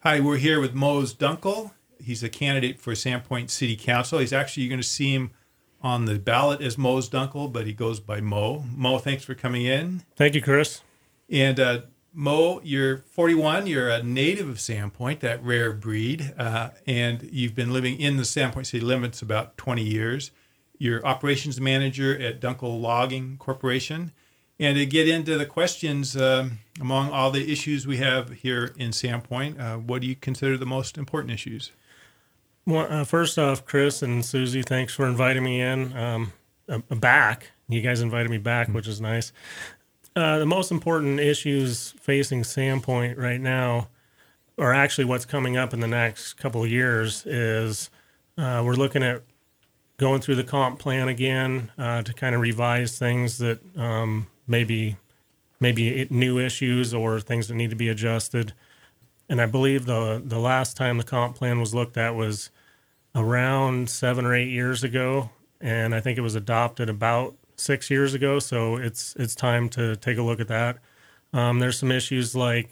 Hi, we're here with Mose Dunkel. He's a candidate for Sandpoint City Council. He's actually, you're going to see him on the ballot as Mose Dunkel, but he goes by Mo. Mo, thanks for coming in. Thank you, Chris. And Mo, you're 41. You're a native of Sandpoint, that rare breed, and you've been living in the Sandpoint city limits about 20 years. You're operations manager at Dunkel Logging Corporation. And to get into the questions, among all the issues we have here in Sandpoint, what do you consider the most important issues? Well, first off, Chris and Susie, thanks for inviting me in back. You guys invited me back, which is nice. The most important issues facing Sandpoint right now, or actually what's coming up in the next couple of years, is we're looking at going through the comp plan again to kind of revise things that maybe new issues or things that need to be adjusted. And I believe the last time the comp plan was looked at was around 7 or 8 years ago, and I think it was adopted about 6 years ago. So it's time to take a look at that. There's some issues like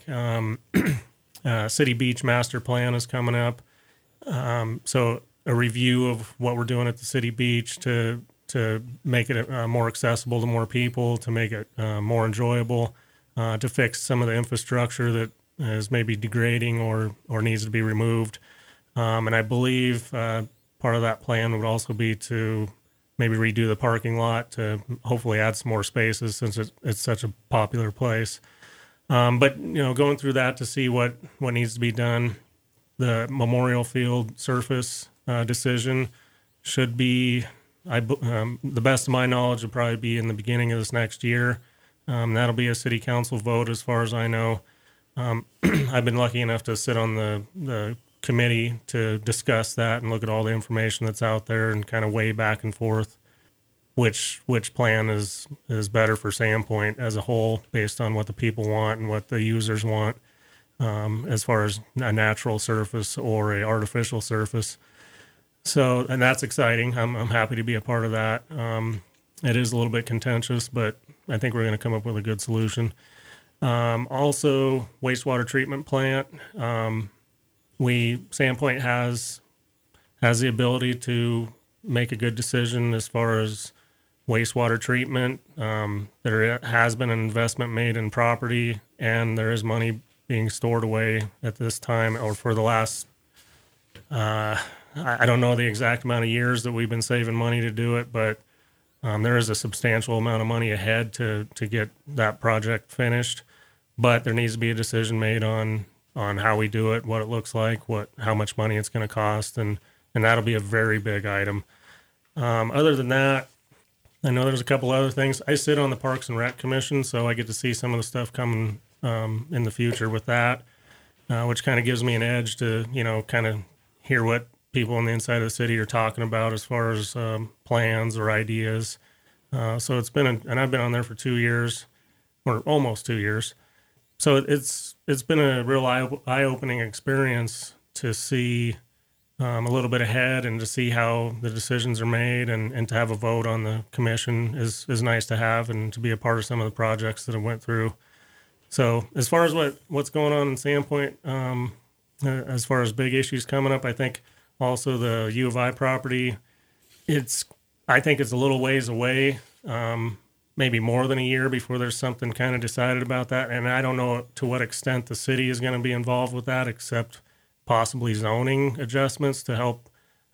City Beach Master Plan is coming up. So a review of what we're doing at the City Beach to make it more accessible to more people, to make it more enjoyable, to fix some of the infrastructure that is maybe degrading or needs to be removed. And I believe part of that plan would also be to maybe redo the parking lot to hopefully add some more spaces since it's such a popular place. But, going through that to see what needs to be done, the Memorial Field surface decision should be, the best of my knowledge, will probably be in the beginning of this next year. That'll be a city council vote as far as I know. I've been lucky enough to sit on the committee to discuss that and look at all the information that's out there and kind of weigh back and forth which plan is better for Sandpoint as a whole based on what the people want and what the users want, as far as a natural surface or a artificial surface. So, and that's exciting. I'm happy to be a part of that. It is a little bit contentious, but I think we're going to come up with a good solution. Also, wastewater treatment plant. Sandpoint has the ability to make a good decision as far as wastewater treatment. There has been an investment made in property, and there is money being stored away at this time, or for the last, I don't know the exact amount of years that we've been saving money to do it, but there is a substantial amount of money ahead to get that project finished. But there needs to be a decision made on how we do it, what it looks like, how much money it's going to cost, and that'll be a very big item. Other than that, I know there's a couple other things. I sit on the Parks and Rec Commission, so I get to see some of the stuff coming in the future with that, which kind of gives me an edge to, kind of hear what people on the inside of the city are talking about as far as plans or ideas. So it's been, and I've been on there for 2 years, or almost 2 years. So it's been a real eye-opening experience to see a little bit ahead and to see how the decisions are made, and to have a vote on the commission is nice to have, and to be a part of some of the projects that I went through. So as far as what's going on in Sandpoint, as far as big issues coming up, I think also the U of I property, I think it's a little ways away, maybe more than a year before there's something kind of decided about that. And I don't know to what extent the city is going to be involved with that, except possibly zoning adjustments to help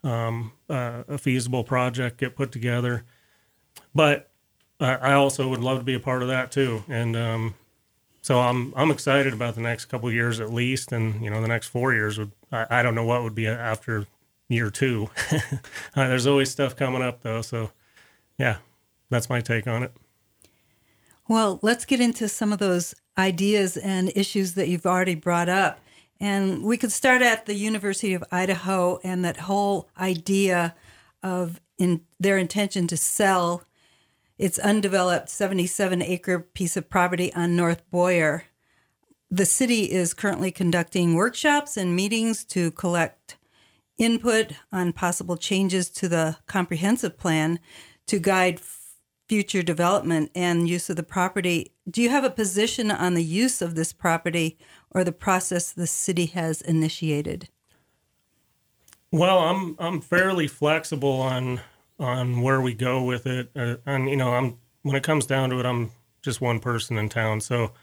a feasible project get put together. But I also would love to be a part of that too. And so I'm excited about the next couple of years at least, and the next 4 years I don't know what would be after year 2. There's always stuff coming up though, so yeah, that's my take on it. Well, let's get into some of those ideas and issues that you've already brought up. And we could start at the University of Idaho and that whole idea of their intention to sell its undeveloped 77-acre piece of property on North Boyer. The city is currently conducting workshops and meetings to collect input on possible changes to the comprehensive plan to guide future development and use of the property. Do you have a position on the use of this property, or the process the city has initiated? Well, I'm fairly flexible on where we go with it, and I'm when it comes down to it, I'm just one person in town, so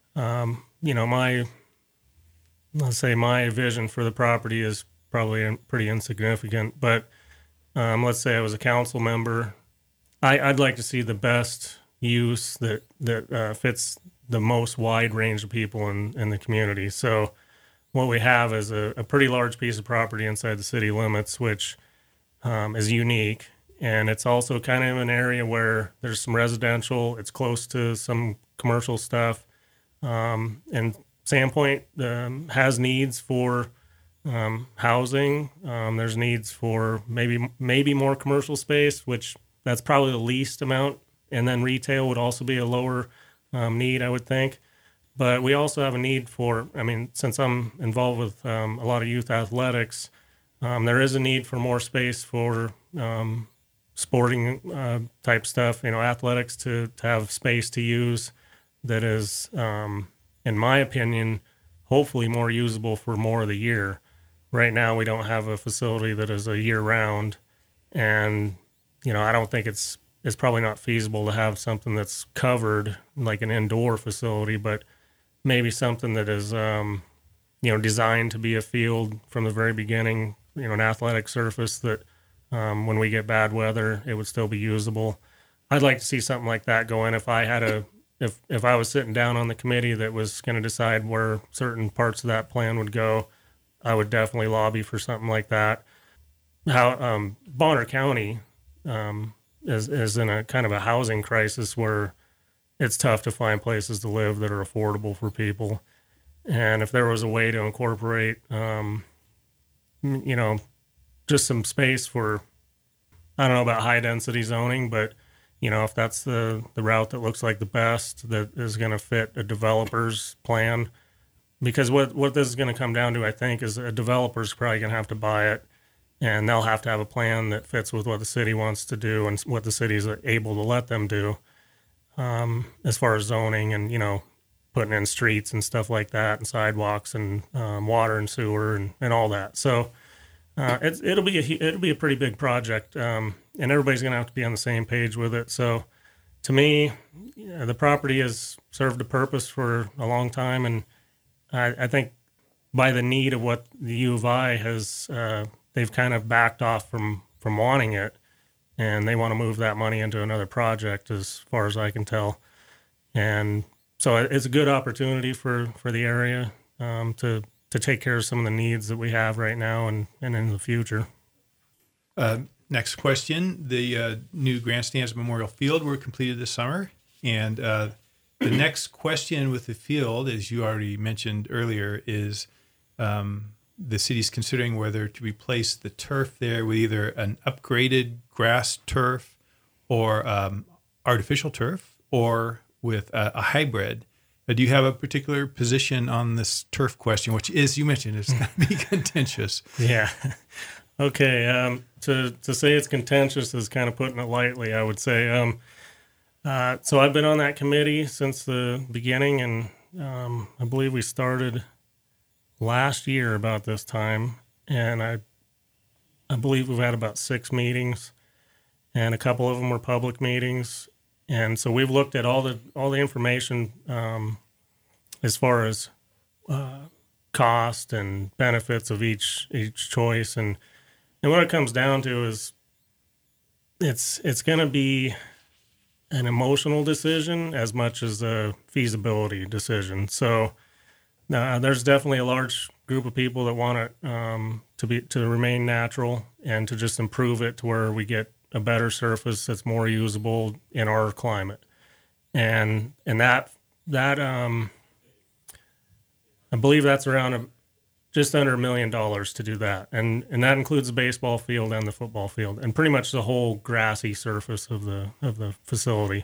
let's say my vision for the property is probably pretty insignificant, but let's say I was a council member, I'd like to see the best use that fits the most wide range of people in the community. So what we have is a pretty large piece of property inside the city limits, which is unique. And it's also kind of an area where there's some residential. It's close to some commercial stuff. And Sandpoint has needs for housing. There's needs for maybe more commercial space, which that's probably the least amount. And then retail would also be a lower need, I would think. But we also have a need for, since I'm involved with a lot of youth athletics, there is a need for more space for sporting type stuff, athletics to have space to use that is, in my opinion, hopefully more usable for more of the year. Right now, we don't have a facility that is a year round. And, I don't think it's probably not feasible to have something that's covered like an indoor facility, but maybe something that is, designed to be a field from the very beginning, an athletic surface that when we get bad weather, it would still be usable. I'd like to see something like that go in. If I had if I was sitting down on the committee that was going to decide where certain parts of that plan would go, I would definitely lobby for something like that. How Bonner County is in a kind of a housing crisis where it's tough to find places to live that are affordable for people. And if there was a way to incorporate, just some space for, I don't know about high density zoning, but if that's the route that looks like the best, that is going to fit a developer's plan, because what this is going to come down to, I think, is a developer's probably going to have to buy it, and they'll have to have a plan that fits with what the city wants to do and what the city is able to let them do, as far as zoning and, putting in streets and stuff like that and sidewalks and water and sewer and all that. So it'll be a pretty big project, and everybody's going to have to be on the same page with it. So to me, the property has served a purpose for a long time, and I think by the need of what the U of I has, they've kind of backed off from wanting it, and they want to move that money into another project, as far as I can tell. And so it's a good opportunity for the area to take care of some of the needs that we have right now and in the future. Next question. The new grandstands Memorial Field were completed this summer. And the next question with the field, as you already mentioned earlier, is the city's considering whether to replace the turf there with either an upgraded grass turf or artificial turf, or with a hybrid. Do you have a particular position on this turf question, which, as you mentioned, is going to be contentious? Yeah. Okay. To say it's contentious is kind of putting it lightly, I would say. So I've been on that committee since the beginning, and I believe we started last year about this time, and I believe we've had about 6 meetings, and a couple of them were public meetings. And so we've looked at all the information as far as cost and benefits of each choice, and what it comes down to is it's going to be an emotional decision as much as a feasibility decision. So there's definitely a large group of people that want it to remain natural and to just improve it to where we get a better surface that's more usable in our climate, and that I believe that's around just under $1 million to do that, and that includes the baseball field and the football field and pretty much the whole grassy surface of the facility.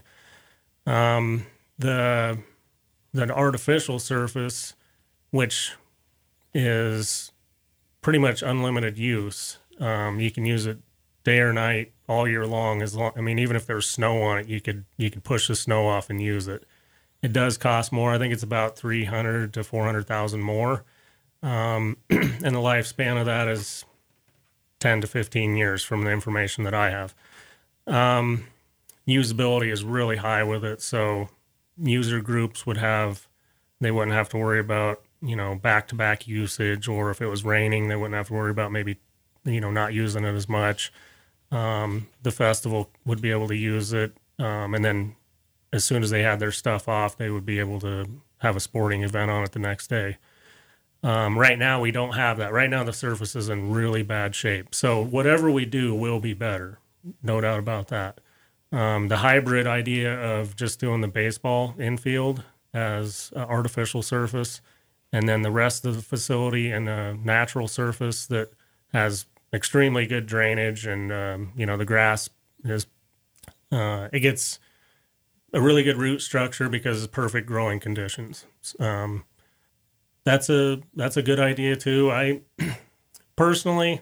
The artificial surface, which is pretty much unlimited use, you can use it day or night, all year long. Even if there's snow on it, you could push the snow off and use it. it does cost more. I think it's about 300 to 400,000 more. And the lifespan of that is 10 to 15 years from the information that I have. Usability is really high with it. So user groups they wouldn't have to worry about, back-to-back usage, or if it was raining, they wouldn't have to worry about maybe, not using it as much. The festival would be able to use it. And then as soon as they had their stuff off, they would be able to have a sporting event on it the next day. Right now, we don't have that. Right now, the surface is in really bad shape. So whatever we do will be better. No doubt about that. The hybrid idea of just doing the baseball infield as artificial surface, and then the rest of the facility in a natural surface that has extremely good drainage, and the grass it gets a really good root structure because it's perfect growing conditions. That's a good idea too. I personally,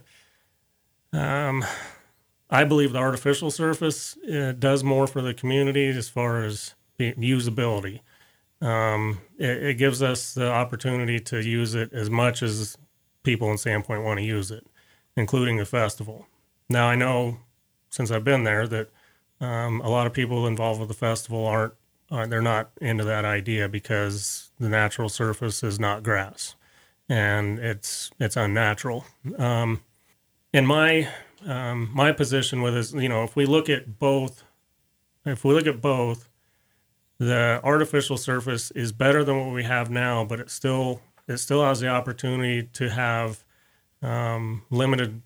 I believe the artificial surface does more for the community as far as the usability. It gives us the opportunity to use it as much as people in Sandpoint want to use it, including the festival. Now, I know since I've been there that a lot of people involved with the festival they're not into that idea because the natural surface is not grass and it's unnatural. In my position with this, if we look at both, the artificial surface is better than what we have now, but it still has the opportunity to have limited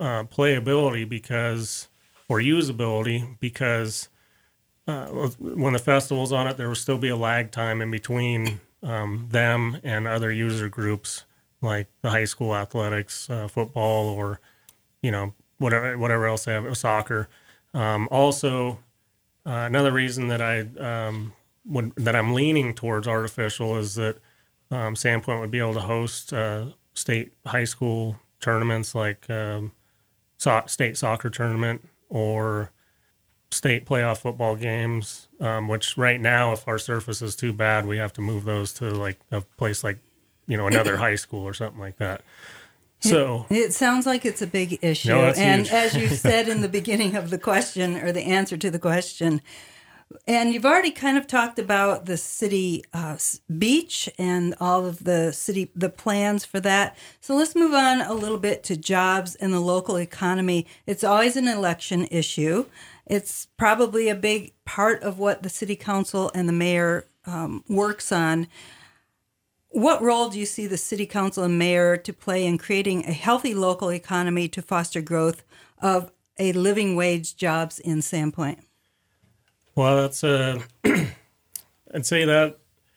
playability or usability because when the festival's on it, there will still be a lag time in between them and other user groups like the high school athletics, football, or whatever else they have, soccer. Also, another reason that I'm leaning towards artificial is that Sandpoint would be able to host state high school tournaments like state soccer tournament or state playoff football games, which right now, if our surface is too bad, we have to move those to like a place like, another high school or something like that. So it sounds like it's a big issue. No, it's and huge. As you said in the beginning of the question or the answer to the question, and you've already kind of talked about the city beach and all of the plans for that. So let's move on a little bit to jobs and the local economy. It's always an election issue. It's probably a big part of what the city council and the mayor works on. What role do you see the city council and mayor to play in creating a healthy local economy to foster growth of a living wage jobs in Sandpoint? Well, that's I'd say that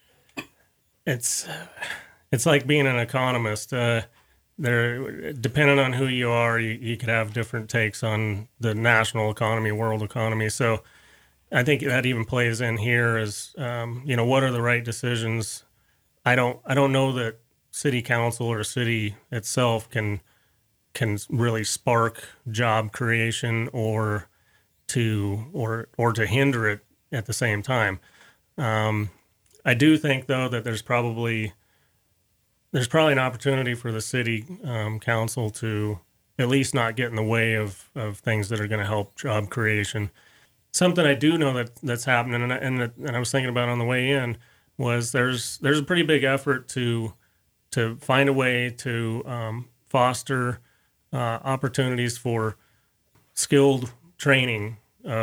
it's like being an economist. Depending on who you are, you could have different takes on the national economy, world economy. So I think that even plays in here as what are the right decisions. I don't know that city council or city itself can really spark job creation or to hinder it at the same time. I do think though that there's probably an opportunity for the city council to at least not get in the way of things that are going to help job creation. Something I do know that's happening, and I was thinking about on the way in, was there's a pretty big effort to find a way to foster opportunities for skilled training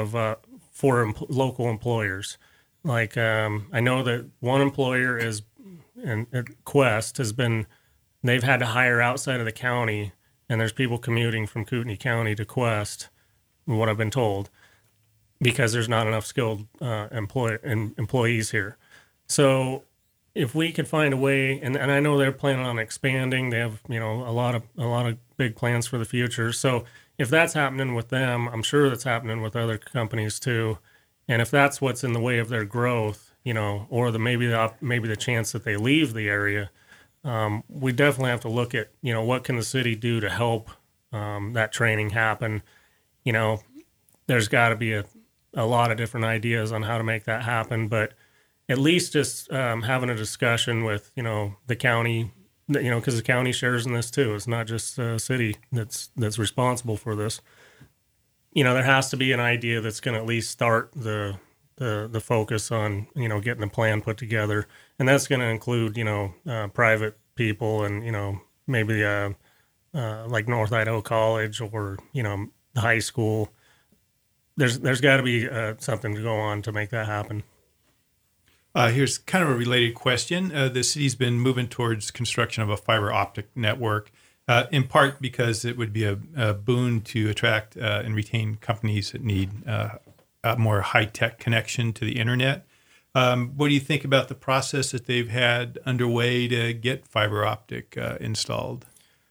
for local employers. Like I know that one employer at Quest they've had to hire outside of the county, and there's people commuting from Kootenai County to Quest, what I've been told, because there's not enough skilled employees here. So if we could find a way, and I know they're planning on expanding, they have a lot of big plans for the future. So if that's happening with them, I'm sure that's happening with other companies too. And if that's what's in the way of their growth, or maybe the chance that they leave the area, we definitely have to look at what can the city do to help that training happen. There's got to be a lot of different ideas on how to make that happen, but at least just having a discussion with, the county, because the county shares in this too. It's not just the city that's responsible for this. There has to be an idea that's going to at least start the focus on, getting a plan put together. And that's going to include, private people and, maybe like North Idaho College or, the high school. There's got to be something to go on to make that happen. Here's kind of a related question. The city's been moving towards construction of a fiber optic network, in part because it would be a boon to attract and retain companies that need a more high-tech connection to the internet. What do you think about the process that they've had underway to get fiber optic installed?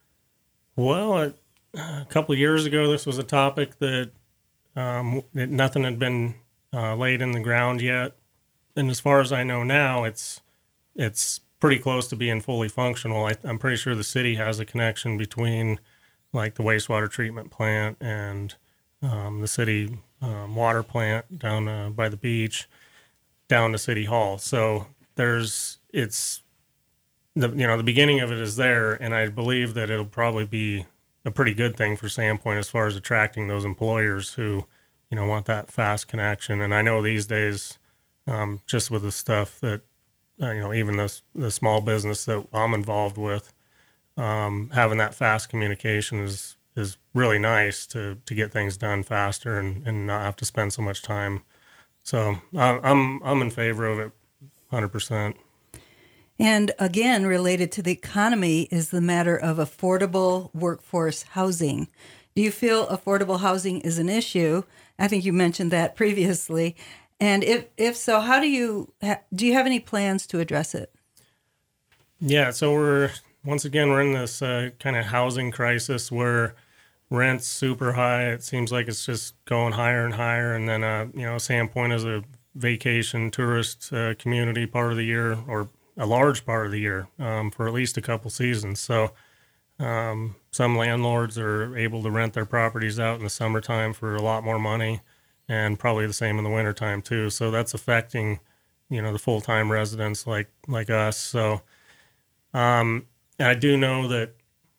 Well, a couple of years ago, this was a topic that nothing had been laid in the ground yet. And as far as I know now, it's pretty close to being fully functional. I'm pretty sure the city has a connection between like the wastewater treatment plant and the city water plant down by the beach down to City Hall. So it's the beginning of it is there, and I believe that it'll probably be a pretty good thing for Sandpoint as far as attracting those employers who want that fast connection. And I know these days, just with the stuff that even the small business that I'm involved with, having that fast communication is really nice to get things done faster and not have to spend so much time. So I'm in favor of it 100%. And again, related to the economy is the matter of affordable workforce housing. Do you feel affordable housing is an issue? I think you mentioned that previously. And if so, how do you have any plans to address it? Yeah, so we're in this kind of housing crisis where rent's super high. It seems like it's just going higher and higher. And then, Sandpoint is a vacation tourist community part of the year, or a large part of the year, for at least a couple seasons. So some landlords are able to rent their properties out in the summertime for a lot more money, and probably the same in the wintertime too. So that's affecting, the full-time residents like us. So I do know that,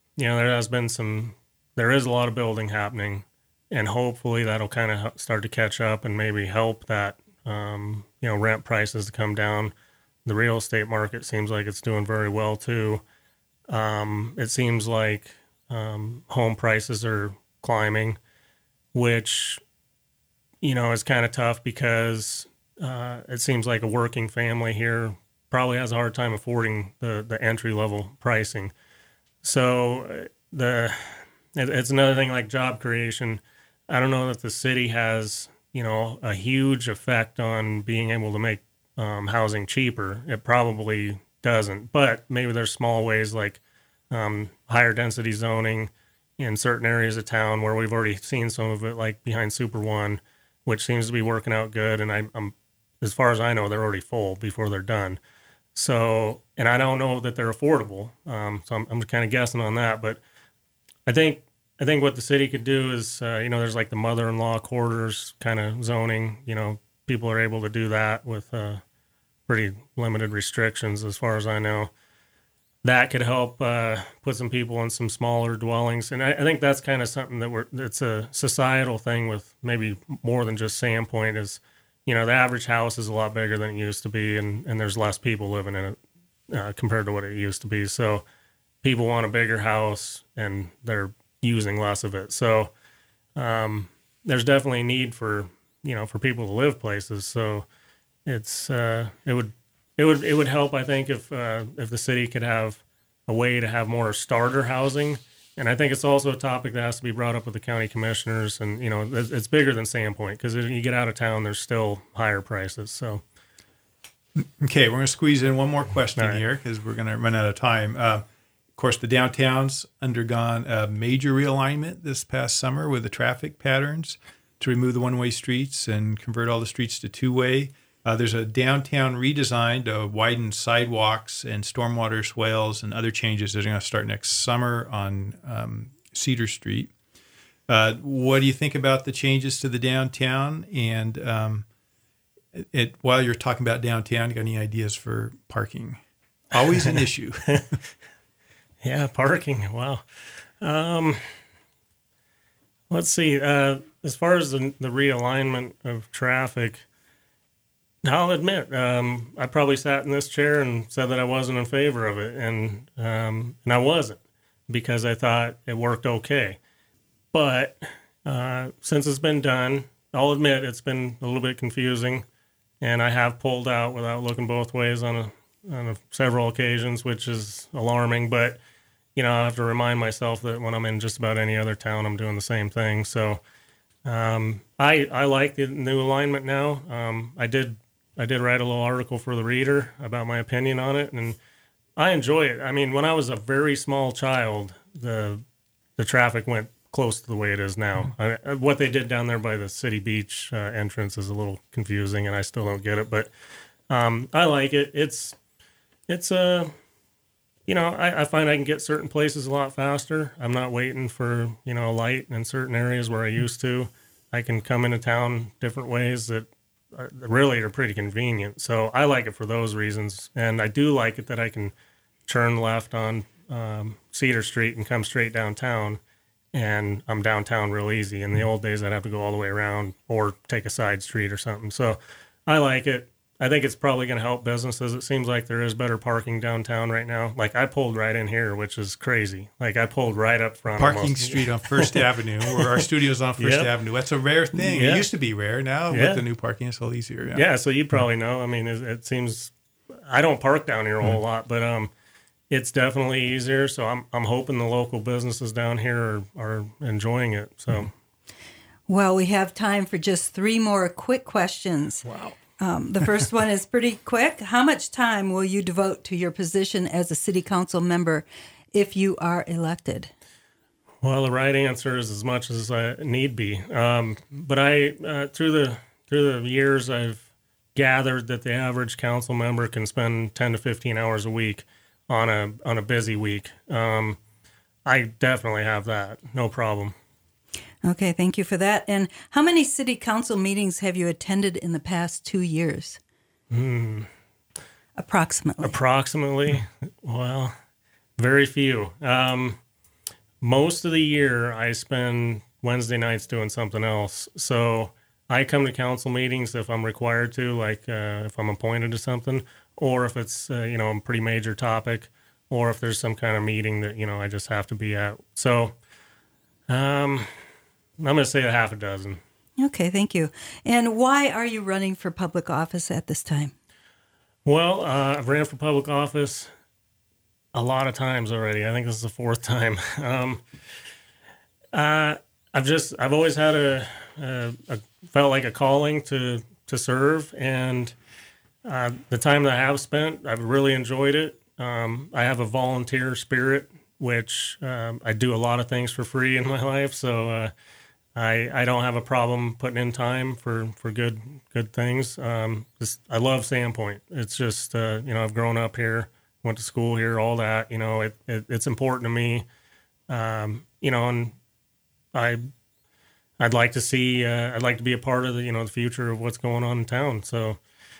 there is a lot of building happening, and hopefully that'll kind of start to catch up and maybe help that, rent prices to come down. The real estate market seems like it's doing very well too. It seems like home prices are climbing, which, is kind of tough because it seems like a working family here probably has a hard time affording the entry level pricing. So it's another thing like job creation. I don't know that the city has, a huge effect on being able to make housing cheaper. It probably doesn't, but maybe there's small ways like higher density zoning in certain areas of town where we've already seen some of it, like behind Super One, which seems to be working out good. And I'm as far as I know, they're already full before they're done. So, and I don't know that they're affordable. So I'm kind of guessing on that, but I think what the city could do is, there's like the mother-in-law quarters kind of zoning. People are able to do that with pretty limited restrictions, as far as I know. That could help put some people in some smaller dwellings, and I think that's kind of something it's a societal thing with maybe more than just Sandpoint. Is the average house is a lot bigger than it used to be, and there's less people living in it compared to what it used to be. So people want a bigger house, and they're using less of it. So there's definitely a need for people to live places. So it would help, I think, if the city could have a way to have more starter housing. And I think it's also a topic that has to be brought up with the county commissioners. And it's bigger than Sandpoint, because if you get out of town, there's still higher prices. So okay, we're going to squeeze in one more question here because we're going to run out of time. Of course, the downtown's undergone a major realignment this past summer with the traffic patterns to remove the one-way streets and convert all the streets to two-way. There's a downtown redesign to widen sidewalks and stormwater swales and other changes that are going to start next summer on Cedar Street. What do you think about the changes to the downtown? And while you're talking about downtown, you got any ideas for parking? Always an issue. Yeah, parking. Wow. Let's see. As far as the realignment of traffic, I'll admit, I probably sat in this chair and said that I wasn't in favor of it, and I wasn't, because I thought it worked okay. But since it's been done, I'll admit it's been a little bit confusing, and I have pulled out without looking both ways on several occasions, which is alarming. But I have to remind myself that when I'm in just about any other town, I'm doing the same thing. So I like the new alignment now. I did write a little article for the Reader about my opinion on it, and I enjoy it. I mean, when I was a very small child, the traffic went close to the way it is now. What they did down there by the City Beach entrance is a little confusing, and I still don't get it. But I like it. I find I can get certain places a lot faster. I'm not waiting for a light in certain areas where I used to. I can come into town different ways that really are pretty convenient. So I like it for those reasons. And I do like it that I can turn left on Cedar Street and come straight downtown, and I'm downtown real easy. In the old days, I'd have to go all the way around or take a side street or something. So I like it. I think it's probably going to help businesses. It seems like there is better parking downtown right now. Like, I pulled right in here, which is crazy. Like, I pulled right up front. Parking street on First Avenue, where our studio's on First Avenue. That's a rare thing. It used to be rare. Now, with the new parking, it's a little easier. Yeah, so you probably know. I mean, it seems... I don't park down here a whole lot, but it's definitely easier. So I'm hoping the local businesses down here are enjoying it. So, Well, we have time for just 3 more quick questions. Wow. The first one is pretty quick. How much time will you devote to your position as a city council member if you are elected? Well, the right answer is as much as I need be. But I through the years, I've gathered that the average council member can spend 10 to 15 hours a week on a busy week. I definitely have that. No problem. Okay, thank you for that. And how many city council meetings have you attended in the past 2 years? Approximately. Well, very few. Most of the year, I spend Wednesday nights doing something else. So I come to council meetings if I'm required to, like if I'm appointed to something, or if it's a pretty major topic, or if there's some kind of meeting that I just have to be at. So I'm going to say a half a dozen. Okay, thank you. And why are you running for public office at this time? Well, I've ran for public office a lot of times already. I think this is the 4th time. I've always had a felt like a calling to serve, and the time that I have spent, I've really enjoyed it. I have a volunteer spirit, which I do a lot of things for free in my life, so I don't have a problem putting in time for good things. I love Sandpoint. It's just I've grown up here, went to school here, all that. It's important to me. And I'd like to see. I'd like to be a part of the future of what's going on in town. So,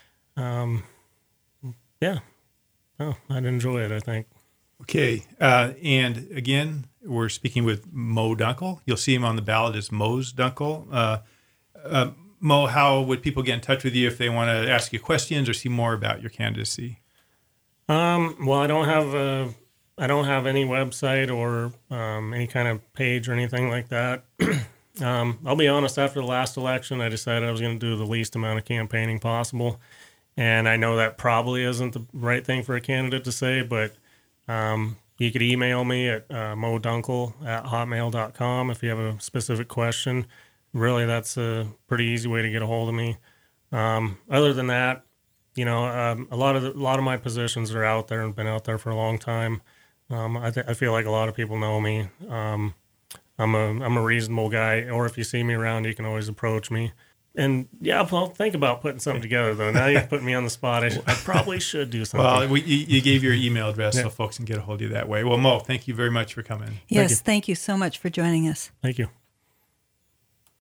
yeah. Oh, I'd enjoy it, I think. Okay. And again, we're speaking with Mo Dunkel. You'll see him on the ballot as Mo's Dunkel. Mo, how would people get in touch with you if they want to ask you questions or see more about your candidacy? Well, I don't have any website or any kind of page or anything like that. I'll be honest, after the last election, I decided I was going to do the least amount of campaigning possible. And I know that probably isn't the right thing for a candidate to say, but you could email me at modunkel@hotmail.com if you have a specific question. Really, that's a pretty easy way to get a hold of me. Other than that, a lot of my positions are out there and been out there for a long time. I feel like a lot of people know me. I'm a reasonable guy, or if you see me around, you can always approach me. And yeah, I'll think about putting something together, though. Now you're putting me on the spot. I probably should do something. Well, you gave your email address so folks can get a hold of you that way. Well, Mo, thank you very much for coming. Yes, thank you so much for joining us. Thank you.